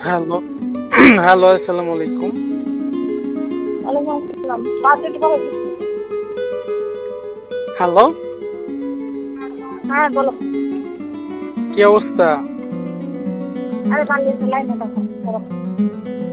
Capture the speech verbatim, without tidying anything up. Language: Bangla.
হ্যালো, হ্যালো আসসালামু আলাইকুম। ওয়ালাইকুম আসসালাম। বাজেট ভালো দিচ্ছি। হ্যালো, হ্যাঁ, বলো। কি অবস্থা? আরে বাড়িতে লাইনে দেখো। বলো।